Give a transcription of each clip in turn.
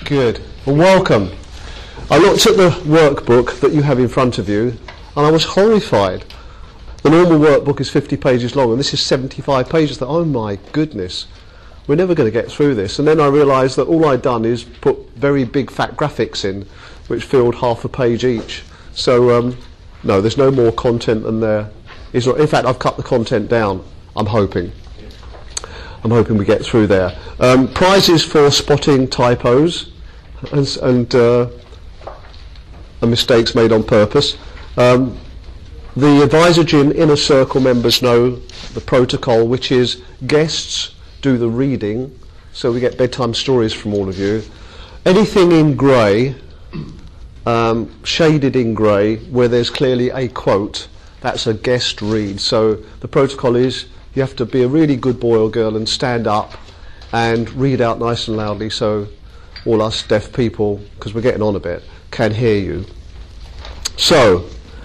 Good. Well, welcome. I looked at the workbook that you have in front of you, and I was horrified. The normal workbook is 50 pages long, and this is 75 pages. Oh my goodness, we're never going to get through this. And then I realised that all I'd done is put very big fat graphics in, which filled half a page each. So, no, there's no more content than there is not. In fact, I've cut the content down, I'm hoping. I'm hoping we get through there. Prizes for spotting typos and mistakes made on purpose. The Advisor Gym Inner Circle members know the protocol, which is guests do the reading, so we get bedtime stories from all of you. Anything in grey, shaded in grey, where there's clearly a quote, that's a guest read. So the protocol is you have to be a really good boy or girl and stand up and read out nice and loudly so all us deaf people, because we're getting on a bit, can hear you. So,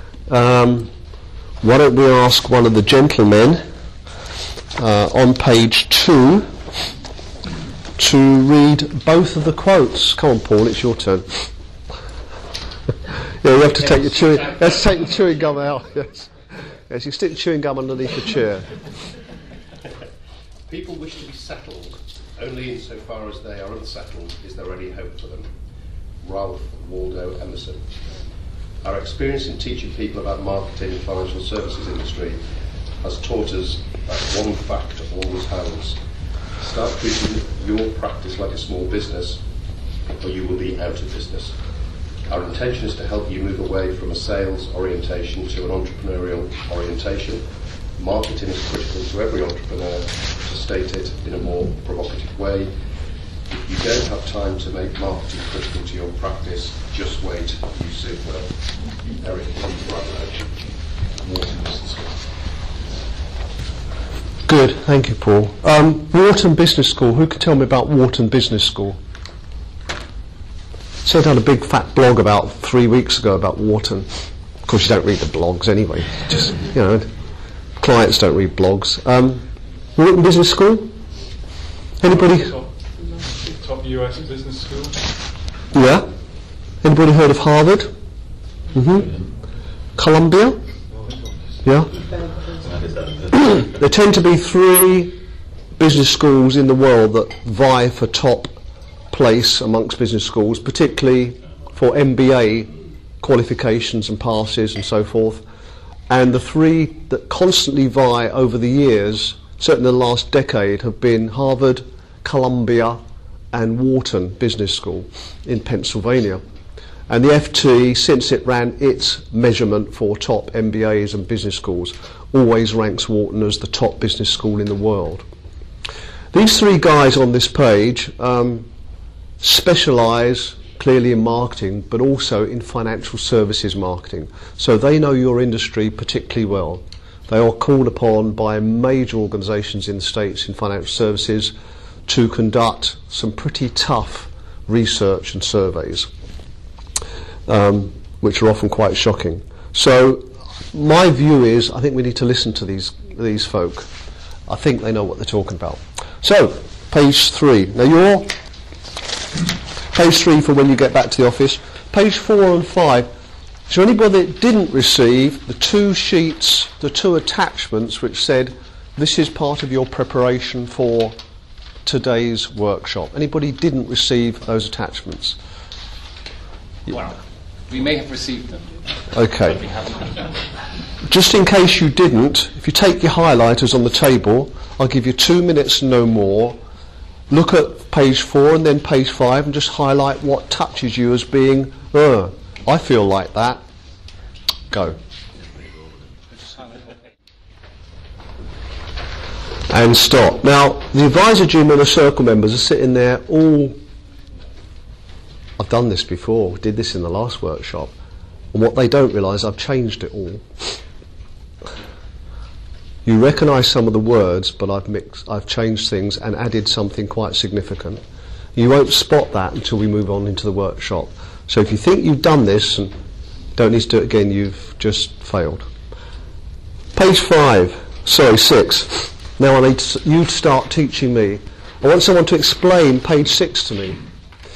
why don't we ask one of the gentlemen on page 2 to read both of the quotes. Come on, Paul, it's your turn. Yeah, you have to take your chewing. Let's take the chewing gum out. Yes, yes, you stick the chewing gum underneath the chair. People wish to be settled only insofar as they are unsettled is there any hope for them. Ralph Waldo Emerson. Our experience in teaching people about marketing and financial services industry has taught us that one fact always holds. Start treating your practice like a small business, or you will be out of business. Our intention is to help you move away from a sales orientation to an entrepreneurial orientation. Marketing is critical to every entrepreneur. To state it in a more provocative way, if you don't have time to make marketing critical to your practice, just wait, you soon will. Eric Bradley, Wharton Business School. Good, thank you, Paul. Wharton Business School, who can tell me about Wharton Business School? Sent out a big fat blog about 3 weeks ago about Wharton. Of course, you don't read the blogs anyway. Just, you know, clients don't read blogs. Wharton Business School? Anybody? Top US business school. Yeah. Anybody heard of Harvard? Columbia? Yeah. There tend to be 3 business schools in the world that vie for top place amongst business schools, particularly for MBA qualifications and passes and so forth. And the 3 that constantly vie over the years, certainly in the last decade, have been Harvard, Columbia and Wharton Business School in Pennsylvania. And the FT, since it ran its measurement for top MBAs and business schools, always ranks Wharton as the top business school in the world. These 3 guys on this page specialise clearly in marketing, but also in financial services marketing. So they know your industry particularly well. They are called upon by major organisations in the States in financial services to conduct some pretty tough research and surveys, which are often quite shocking. So my view is I think we need to listen to these folk. I think they know what they're talking about. So, page 3. Now you're page 3 for when you get back to the office. Page 4 and 5. Is there anybody that didn't receive the 2 sheets, the 2 attachments which said this is part of your preparation for today's workshop? Anybody didn't receive those attachments? Well, we may have received them. Okay. But we haven't. Just in case you didn't, if you take your highlighters on the table, I'll give you 2 minutes, no more. Look at page 4 and then page 5 and just highlight what touches you as being, I feel like that. Go. And stop. Now, the Advisor Gym Inner Circle members are sitting there all... I've done this before, did this in the last workshop, and what they don't realise, I've changed it all. You recognise some of the words, but I've changed things and added something quite significant. You won't spot that until we move on into the workshop. So if you think you've done this and don't need to do it again, you've just failed. Page 6. Now I need you to start teaching me. I want someone to explain page 6 to me.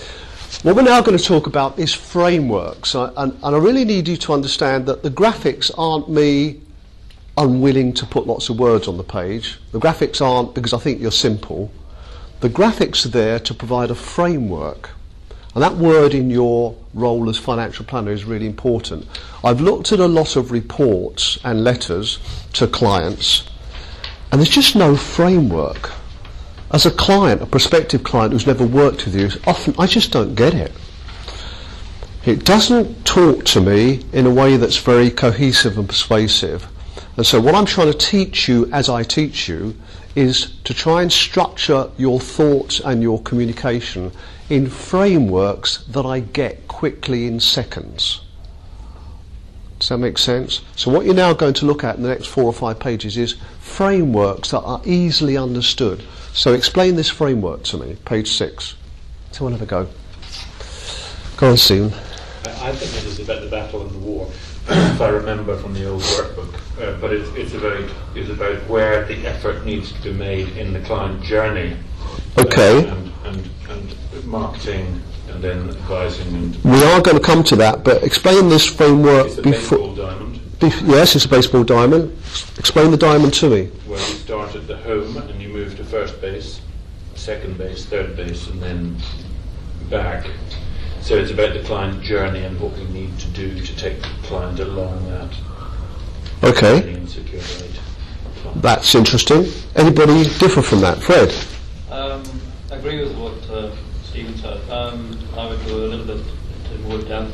What we're now going to talk about is frameworks, and I really need you to understand that the graphics aren't me unwilling to put lots of words on the page. The graphics aren't because I think you're simple. The graphics are there to provide a framework, and that word in your role as financial planner is really important. I've looked at a lot of reports and letters to clients, and there's just no framework. As a client, a prospective client who's never worked with you, often I just don't get it. It doesn't talk to me in a way that's very cohesive and persuasive. And so what I'm trying to teach you as I teach you is to try and structure your thoughts and your communication in frameworks that I get quickly in seconds. Does that make sense? So what you're now going to look at in the next 4 or 5 pages is frameworks that are easily understood. So explain this framework to me, page 6. Someone have a go. Go on, Stephen. I think it is about the battle and the war, if I remember from the old workbook. But it's about where the effort needs to be made in the client journey. Okay. And marketing, and then advising. And we are going to come to that, but explain this framework it's a before. baseball diamond. Yes, it's a baseball diamond. Explain the diamond to me. Where you start at the home and you move to first base, second base, third base, and then back. So it's about the client journey and what we need to do to take the client along that. Okay. journey and secure rate. That's interesting. Anybody differ from that? Fred? I agree with what Stephen said. I would go a little bit into more depth.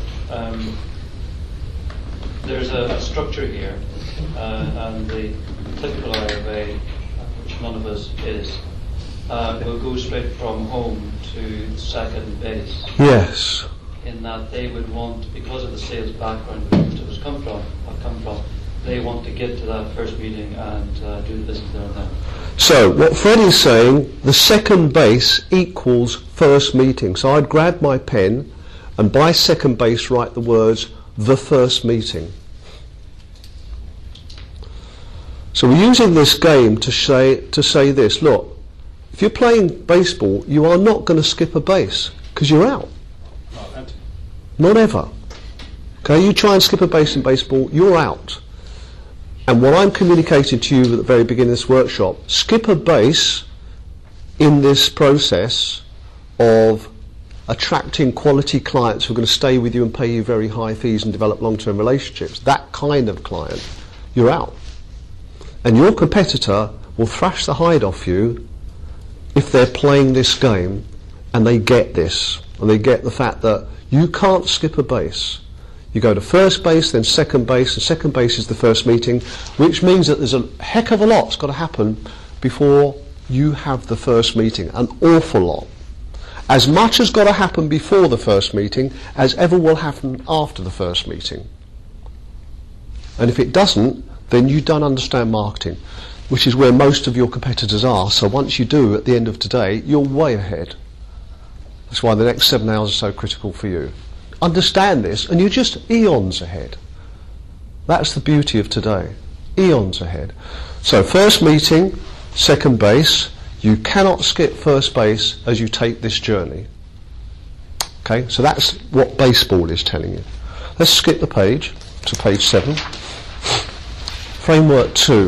There's a structure here, and the typical IFA, which none of us is, will go straight from home to second base. Yes. In that they would want, because of the sales background which most of us come from, they want to get to that first meeting and do the business there and then. So what Fred is saying, the second base equals first meeting. So I'd grab my pen and by second base write the words, the first meeting. So we're using this game to say this, look, if you're playing baseball, you are not going to skip a base, because you're out. Not ever. Okay, you try and skip a base in baseball, you're out. And what I'm communicating to you at the very beginning of this workshop, skip a base in this process of attracting quality clients who are going to stay with you and pay you very high fees and develop long-term relationships. That kind of client, you're out. And your competitor will thrash the hide off you if they're playing this game and they get this, and they get the fact that you can't skip a base. You go to first base, then second base, and second base is the first meeting, which means that there's a heck of a lot's got to happen before you have the first meeting, an awful lot. As much has got to happen before the first meeting as ever will happen after the first meeting. And if it doesn't, then you don't understand marketing, which is where most of your competitors are. So once you do, at the end of today, you're way ahead. That's why the next 7 hours are so critical for you. Understand this, and you're just eons ahead. That's the beauty of today. Eons ahead. So first meeting, second base. You cannot skip first base as you take this journey. Okay, so that's what baseball is telling you. Let's skip the page to page 7. Framework 2.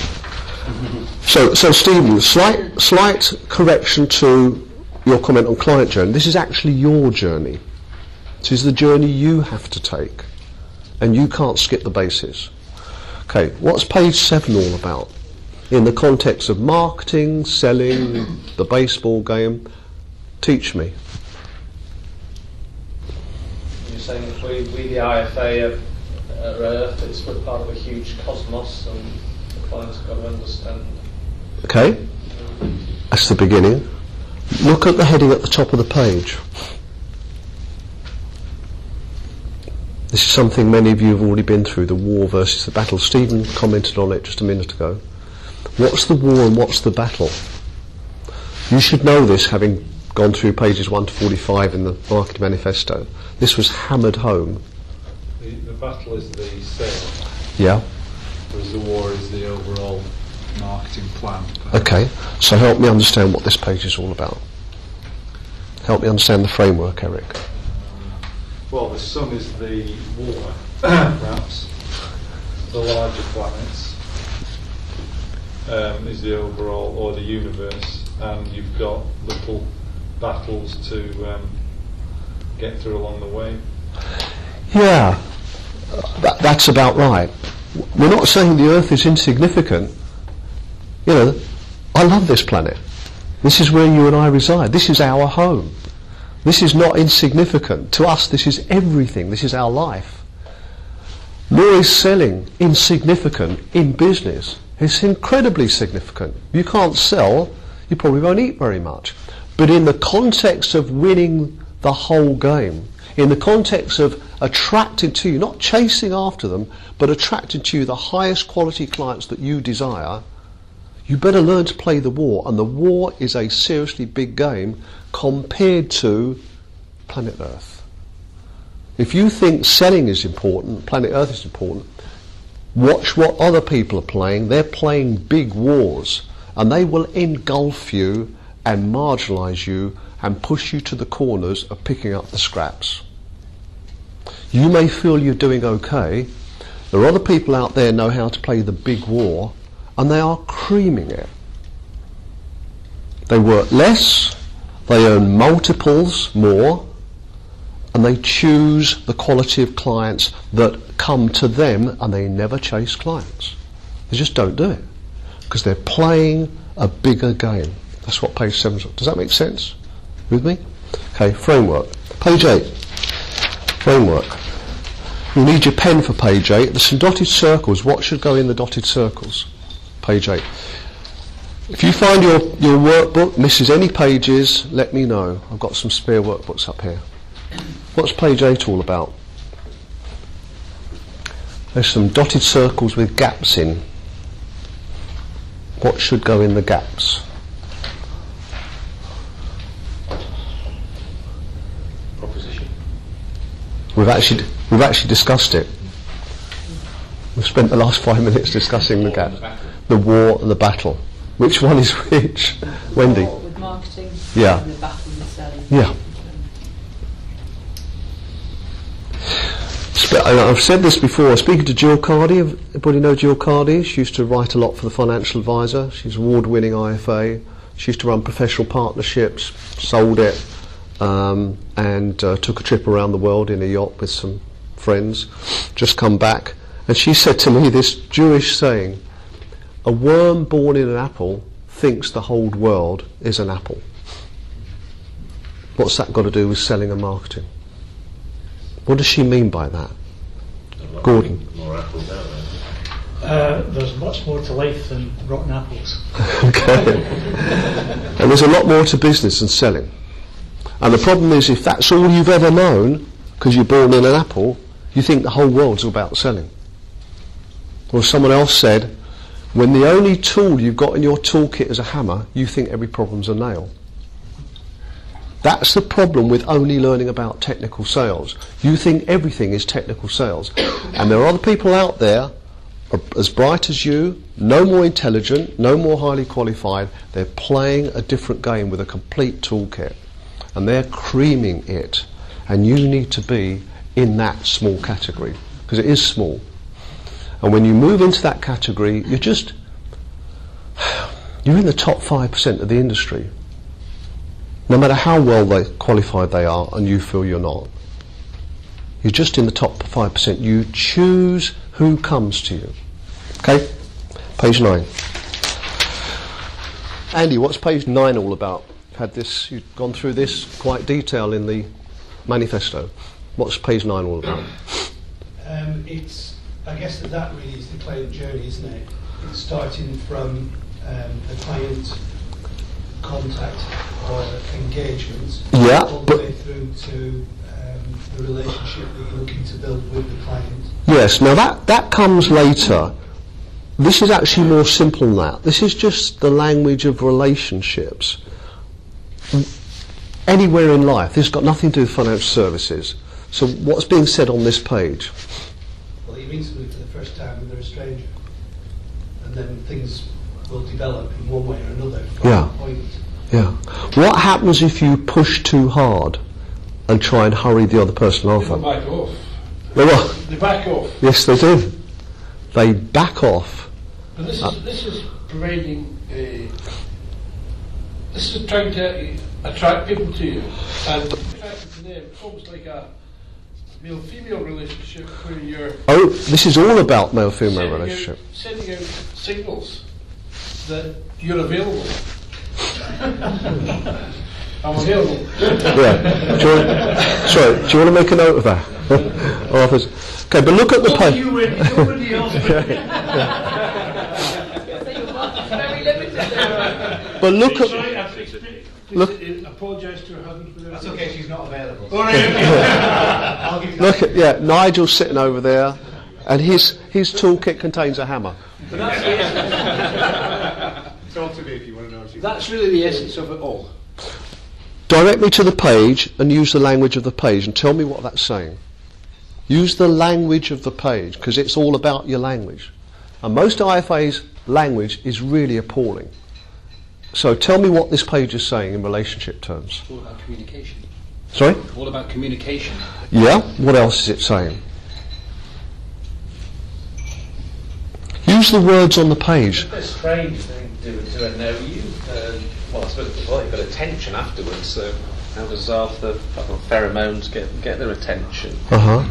So Stephen, slight correction to your comment on client journey. This is actually your journey. This is the journey you have to take, and you can't skip the bases. Okay, what's page 7 all about? In the context of marketing, selling, the baseball game, teach me. You're saying if we the IFA are Earth, it's we're part of a huge cosmos, and the client's got to understand. Okay, that's the beginning. Look at the heading at the top of the page. This is something many of you have already been through, the war versus the battle. Stephen commented on it just a minute ago. What's the war and what's the battle? You should know this, having gone through pages 1 to 45 in the Marketing Manifesto. This was hammered home. The battle is the sale, Yeah? whereas the war is the overall marketing plan. Okay, so help me understand what this page is all about. Help me understand the framework, Eric. Well, the sun is the water, perhaps. The larger planets is the overall, or the universe, and you've got little battles to get through along the way. Yeah, that's about right. We're not saying the Earth is insignificant. You know, I love this planet. This is where you and I reside. This is our home. This is not insignificant. To us, this is everything. This is our life. Nor is selling insignificant in business. It's incredibly significant. You can't sell, you probably won't eat very much. But in the context of winning the whole game, in the context of attracting to you, not chasing after them, but attracting to you the highest quality clients that you desire, you better learn to play the war. And the war is a seriously big game compared to planet Earth. If you think selling is important, planet Earth is important, watch what other people are playing. They're playing big wars, and they will engulf you and marginalise you and push you to the corners of picking up the scraps. You may feel you're doing okay. There are other people out there who know how to play the big war, and they are creaming it. They work less, they earn multiples more, and they choose the quality of clients that come to them, and they never chase clients. They just don't do it because they're playing a bigger game. That's what page 7 is. Does that make sense? With me? Okay, framework. Page 8. Framework. You need your pen for page 8. There's some dotted circles. What should go in the dotted circles? Page 8. If you find your workbook misses any pages, let me know. I've got some spare workbooks up here. What's page 8 all about? There's some dotted circles with gaps in. What should go in the gaps? Proposition. We've actually discussed it. We've spent the last 5 minutes discussing the gap. The war and the battle. Which one is which? Wendy? With marketing. Yeah. And the battle with selling. Yeah. I've said this before. Speaking to Jill Cardy, everybody know Jill Cardy? She used to write a lot for the Financial Advisor. She's an award-winning IFA. She used to run professional partnerships, sold it, and took a trip around the world in a yacht with some friends. Just come back, and she said to me this Jewish saying: "A worm born in an apple thinks the whole world is an apple." What's that got to do with selling and marketing? What does she mean by that? Gordon? More apples out there. There's much more to life than rotten apples. Okay. And there's a lot more to business than selling. And the problem is, if that's all you've ever known, because you're born in an apple, you think the whole world's about selling. Or someone else said, when the only tool you've got in your toolkit is a hammer, you think every problem's a nail. That's the problem with only learning about technical sales. You think everything is technical sales. And there are other people out there as bright as you, no more intelligent, no more highly qualified. They're playing a different game with a complete toolkit. And they're creaming it. And you need to be in that small category, because it is small. And when you move into that category, you're in the top 5% of the industry. No matter how well qualified they are, and you feel you're not. You're just in the top 5%. You choose who comes to you. Okay? Page 9. Andy, what's page 9 all about? You've gone through this quite detail in the manifesto. What's page 9 all about? I guess that really is the client journey, isn't it? It's starting from the client contact or engagement, all the way through to the relationship that you're looking to build with the client. Yes, now that comes later. This is actually more simple than that. This is just the language of relationships. Anywhere in life, this has got nothing to do with financial services. So what's being said on this page? Well, you meet somebody for the first time and they're a stranger, and then things will develop in one way or another from that point. Yeah. What happens if you push too hard and try and hurry the other person They along? back off. They what? They back off. Yes, they do. They back off. But this is providing this is trying to attract people to you, and attracting to them. It's almost like a male-female relationship where you're Oh, this is all about male-female relationship. sending out signals that you're available. I'm available. Yeah. Do you want to make a note of that? Okay, but look at the page. Nobody else. Very limited there. But look at. Look. Apologise to her husband for that. That's okay, she's not available. I'll give you Look at, yeah, Nigel's sitting over there, and his toolkit contains a hammer. Talk to me if you want to know. That's really the essence of it all. Direct me to the page and use the language of the page and tell me what that's saying. Use the language of the page, because it's all about your language. And most IFA's language is really appalling. So tell me what this page is saying in relationship terms. All about communication. Sorry? All about communication. Yeah? What else is it saying? Use the words on the page. It's a bit strange thing to know you. Well, I suppose you've got attention afterwards, so how does after pheromones get their attention? Uh-huh.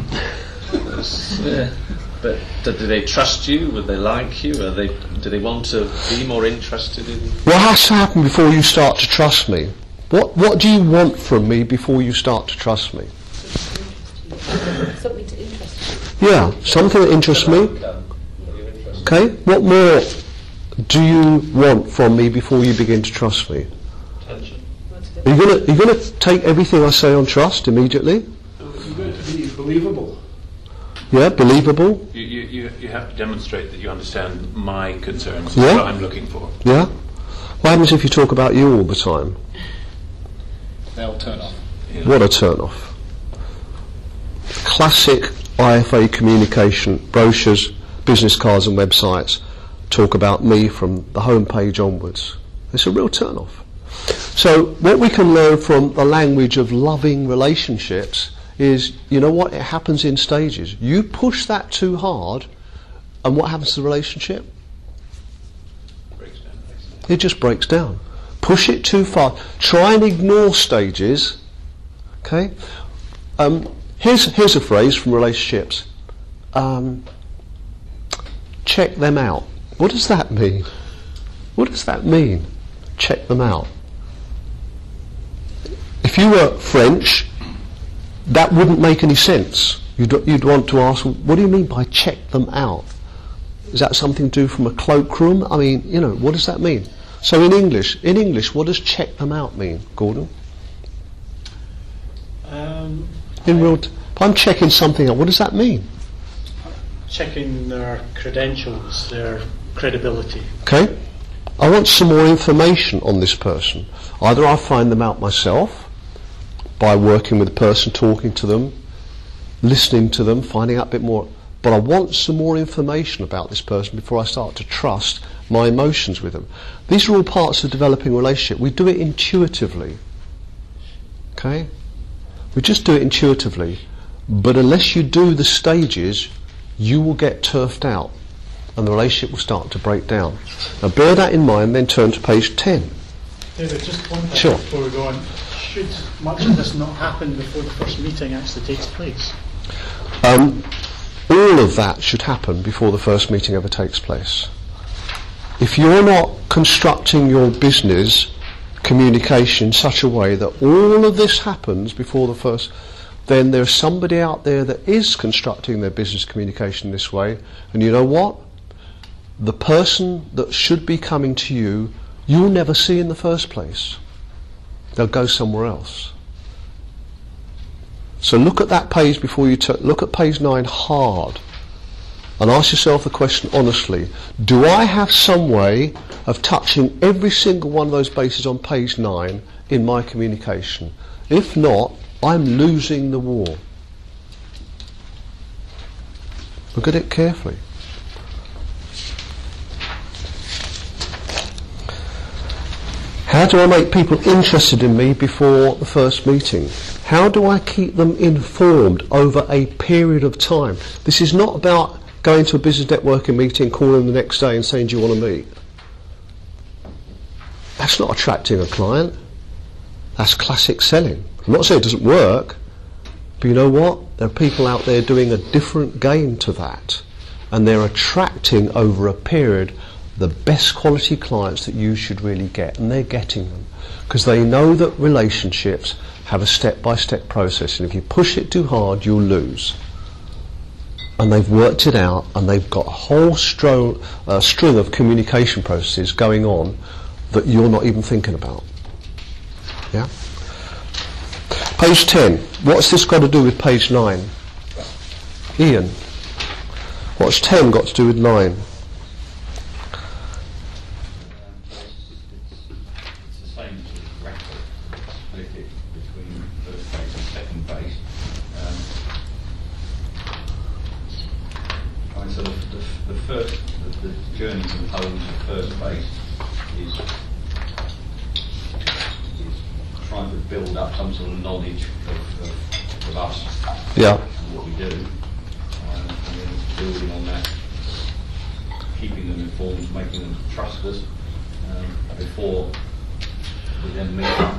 But do they trust you? Would they like you? Do they want to be more interested in you? What has to happen before you start to trust me? What do you want from me before you start to trust me? Something to interest you. Yeah, something that interests me. Okay, what more do you want from me before you begin to trust me? Attention. Are you gonna take everything I say on trust immediately? You've got to be believable. Yeah, believable. You have to demonstrate that you understand my concerns. Yeah. That's what I'm looking for. Yeah. What happens if you talk about you all the time? They'll turn off. Yeah. What a turn off. Classic IFA communication brochures, business cards and websites talk about me from the home page onwards. It's a real turn off. So what we can learn from the language of loving relationships is, you know what, it happens in stages. You push that too hard, and what happens to the relationship? Breaks down. It just breaks down. Push it too far. Try and ignore stages. Okay? Here's a phrase from relationships. Check them out. What does that mean? What does that mean? Check them out. If you were French, that wouldn't make any sense. You'd want to ask, what do you mean by check them out? Is that something to do from a cloakroom? I mean, what does that mean? So in English, what does check them out mean, Gordon? If I'm checking something out, what does that mean? Checking their credentials, their credibility. Okay? I want some more information on this person. Either I find them out myself by working with the person, talking to them, listening to them, finding out a bit more. But I want some more information about this person before I start to trust my emotions with them. These are all parts of developing a relationship. We do it intuitively. Okay? We just do it intuitively. But unless you do the stages, you will get turfed out and the relationship will start to break down. Now bear that in mind, then turn to page 10. David, just one thing Sure. before we go on. Should much of this not happen before the first meeting actually takes place? All of that should happen before the first meeting ever takes place. If you're not constructing your business communication in such a way that all of this happens before the first, then there's somebody out there that is constructing their business communication this way, and you know what? The person that should be coming to you, you'll never see in the first place. They'll go somewhere else. So look at that page before you look at page 9 hard and ask yourself the question honestly, do I have some way of touching every single one of those bases on page 9 in my communication? If not, I'm losing the war. Look at it carefully. How do I make people interested in me before the first meeting? How do I keep them informed over a period of time? This is not about going to a business networking meeting, calling them the next day and saying, do you want to meet? That's not attracting a client. That's classic selling. I'm not saying it doesn't work, but you know what? There are people out there doing a different game to that, and they're attracting over a period the best quality clients that you should really get, and they're getting them because they know that relationships have a step-by-step process, and if you push it too hard, you'll lose. And they've worked it out, and they've got a whole string of communication processes going on that you're not even thinking about. Yeah? Page 10. What's this got to do with page 9? Ian. What's 10 got to do with 9? The journey from home to first base is trying to build up some sort of knowledge of us, yeah, and what we do, and then building on that, keeping them informed, making them trust us before we then meet up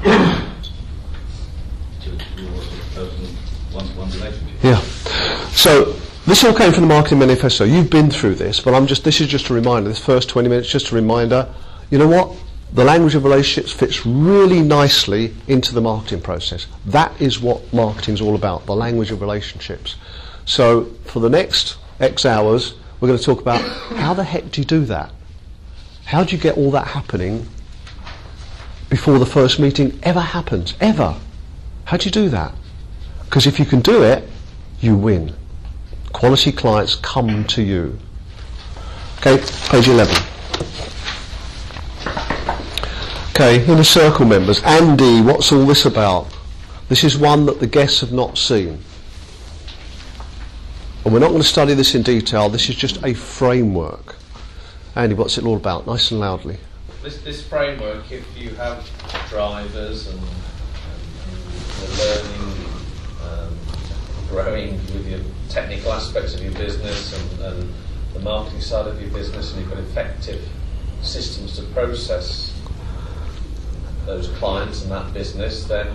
to your personal one-to-one relationship. Yeah. So this all came from the Marketing Manifesto. You've been through this, but this is just a reminder. This first 20 minutes, just a reminder. You know what? The language of relationships fits really nicely into the marketing process. That is what marketing is all about, the language of relationships. So for the next X hours, we're going to talk about how the heck do you do that? How do you get all that happening before the first meeting ever happens? Ever. How do you do that? Because if you can do it, you win. Quality clients come to you. Okay, page 11. Okay, inner circle members. Andy, what's all this about? This is one that the guests have not seen. And we're not going to study this in detail. This is just a framework. Andy, what's it all about? Nice and loudly. This framework, if you have drivers and learning, growing with your technical aspects of your business and the marketing side of your business, and you've got effective systems to process those clients and that business, then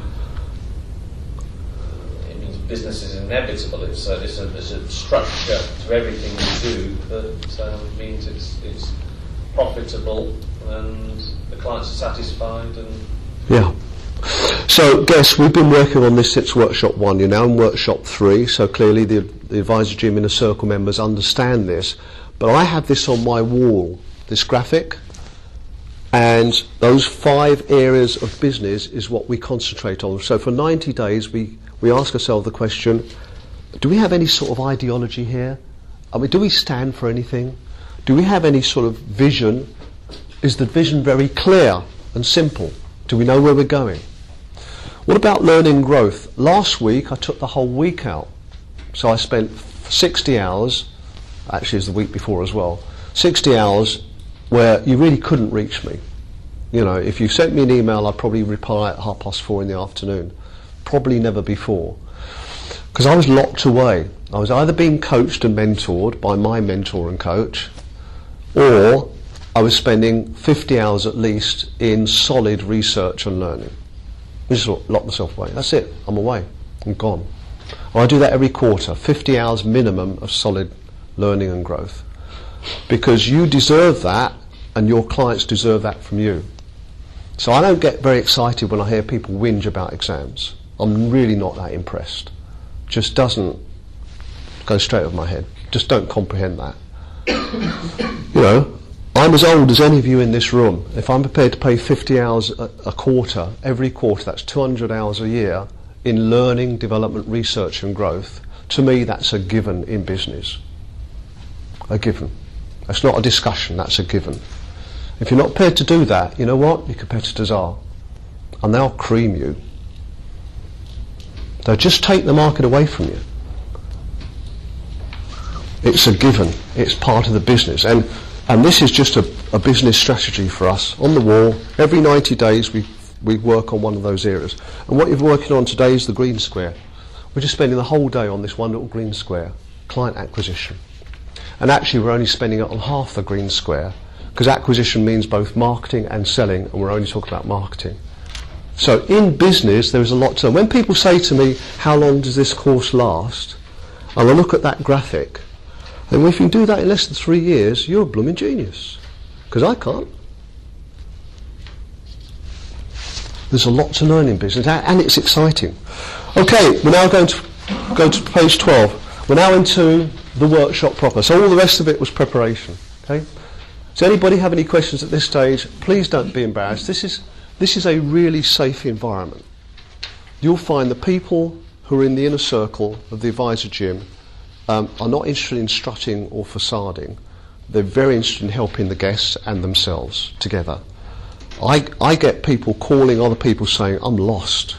it means business is inevitable. It's a structure to everything you do that means it's profitable and the clients are satisfied. And yeah. So, guests, we've been working on this since workshop 1. You're now in workshop 3, so clearly the Advisor Gym Inner Circle members understand this. But I have this on my wall, this graphic, and those 5 areas of business is what we concentrate on. So for 90 days, we ask ourselves the question, do we have any sort of ideology here? I mean, do we stand for anything? Do we have any sort of vision? Is the vision very clear and simple? Do we know where we're going? What about learning and growth? Last week I took the whole week out. So I spent 60 hours, actually it was the week before as well, 60 hours where you really couldn't reach me. You know, if you sent me an email, I'd probably reply at 4:30 in the afternoon. Probably never before. Because I was locked away. I was either being coached and mentored by my mentor and coach, or I was spending 50 hours at least in solid research and learning. I just lock myself away. That's it. I'm away. I'm gone. Well, I do that every quarter. 50 hours minimum of solid learning and growth. Because you deserve that, and your clients deserve that from you. So I don't get very excited when I hear people whinge about exams. I'm really not that impressed. Just doesn't go straight over my head. Just don't comprehend that. You know, I'm as old as any of you in this room. If I'm prepared to pay 50 hours a quarter, every quarter, that's 200 hours a year, in learning, development, research and growth, to me that's a given in business. A given. That's not a discussion, that's a given. If you're not prepared to do that, you know what? Your competitors are. And they'll cream you. They'll just take the market away from you. It's a given. It's part of the business. And And this is just a business strategy for us on the wall. Every 90 days we work on one of those areas. And what you're working on today is the green square. We're just spending the whole day on this one little green square, client acquisition. And actually we're only spending it on half the green square, because acquisition means both marketing and selling, and we're only talking about marketing. So in business there is a lot to learn. When people say to me, how long does this course last? And I look at that graphic, and if you can do that in less than 3 years, you're a blooming genius. Because I can't. There's a lot to learn in business, and it's exciting. Okay, we're now going to go to page 12. We're now into the workshop proper. So all the rest of it was preparation. Okay. Does anybody have any questions at this stage? Please don't be embarrassed. This is a really safe environment. You'll find the people who are in the inner circle of the advisor gym are not interested in strutting or facading. They're very interested in helping the guests and themselves together. I get people calling other people saying, I'm lost.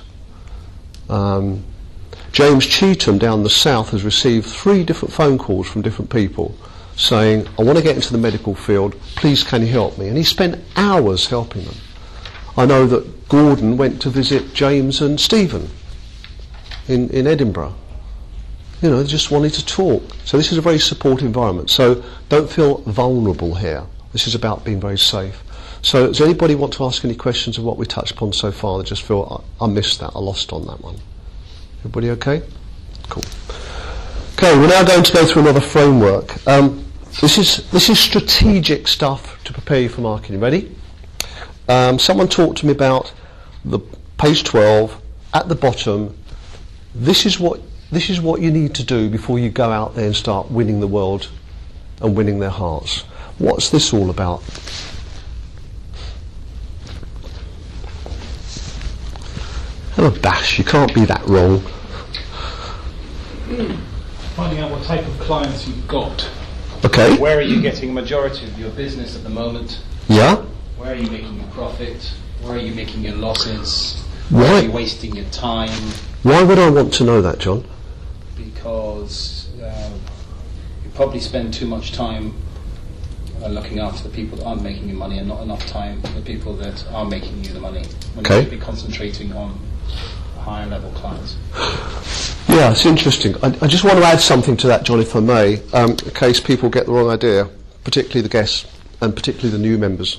James Cheetham down the south has received 3 different phone calls from different people saying, I want to get into the medical field, please can you help me? And he spent hours helping them. I know that Gordon went to visit James and Stephen in Edinburgh. You know, they just wanted to talk. So this is a very supportive environment. So don't feel vulnerable here. This is about being very safe. So does anybody want to ask any questions of what we touched upon so far that just feel, I missed that, I lost on that one? Everybody okay? Cool. Okay, we're now going to go through another framework. This is strategic stuff to prepare you for marketing. Ready? Someone talked to me about the page 12 at the bottom. This is what you need to do before you go out there and start winning the world and winning their hearts. What's this all about? Have a bash, you can't be that wrong. Finding out what type of clients you've got. Okay. Where are you getting a majority of your business at the moment? Yeah. Where are you making your profit? Where are you making your losses? Why? Where are you wasting your time? Why would I want to know that, John? Because you probably spend too much time looking after the people that aren't making you money and not enough time for the people that are making you the money. When you should be concentrating on higher level clients. Yeah, it's interesting. I just want to add something to that, John, if I may, in case people get the wrong idea, particularly the guests and particularly the new members.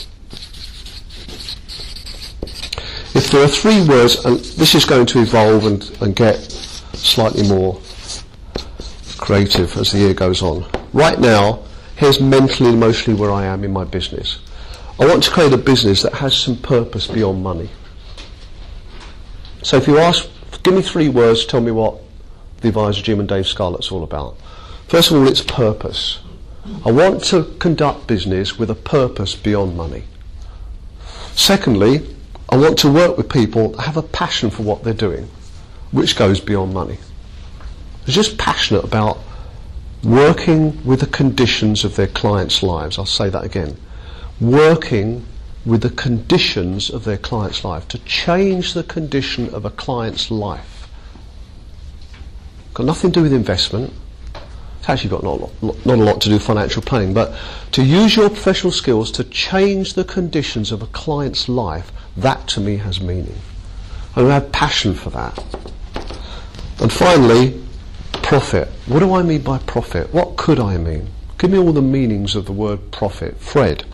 If there are 3 words, and this is going to evolve and get slightly more creative as the year goes on. Right now, here's mentally and emotionally where I am in my business. I want to create a business that has some purpose beyond money. So if you ask, give me 3 words, tell me what the Advisor Gym and Dave Scarlett's all about. First of all, it's purpose. I want to conduct business with a purpose beyond money. Secondly, I want to work with people that have a passion for what they're doing, which goes beyond money. They're just passionate about working with the conditions of their clients' lives. I'll say that again. Working with the conditions of their client's life, to change the condition of a client's life. Got nothing to do with investment. It's actually got not a lot to do with financial planning, but to use your professional skills to change the conditions of a client's life, that to me has meaning. And I have passion for that. And finally, profit. What do I mean by profit? What could I mean? Give me all the meanings of the word profit. Fred.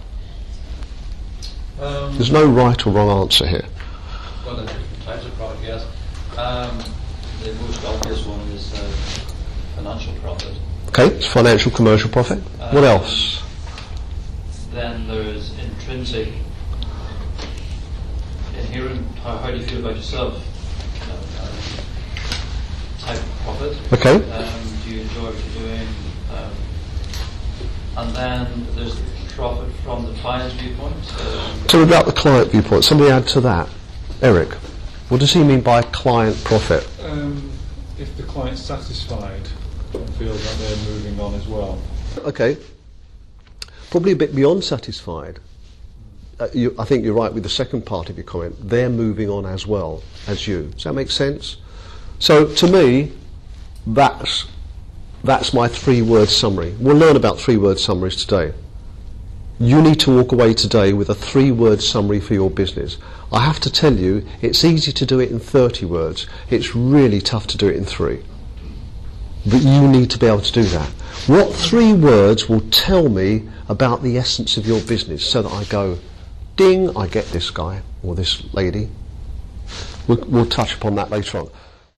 There's no right or wrong answer here. Well, there's different types of profit, yes. The most obvious one is financial profit. Okay, it's financial commercial profit. What else? Then there's intrinsic, inherent, how do you feel about yourself? Type of profit. Okay. Do you enjoy what you're doing? And then there's the profit from the client's viewpoint. Tell me about the client viewpoint. Somebody add to that. Eric, what does he mean by client profit? If the client's satisfied and feels that they're moving on as well. Okay. Probably a bit beyond satisfied. I think you're right with the second part of your comment. They're moving on as well as you. Does that make sense? So to me, that's my 3-word summary. We'll learn about 3-word summaries today. you need to walk away today with a 3-word summary for your business. I have to tell you, it's easy to do it in 30 words. It's really tough to do it in 3. But you need to be able to do that. What 3 words will tell me about the essence of your business, so that I go, ding, I get this guy or this lady. We'll touch upon that later on.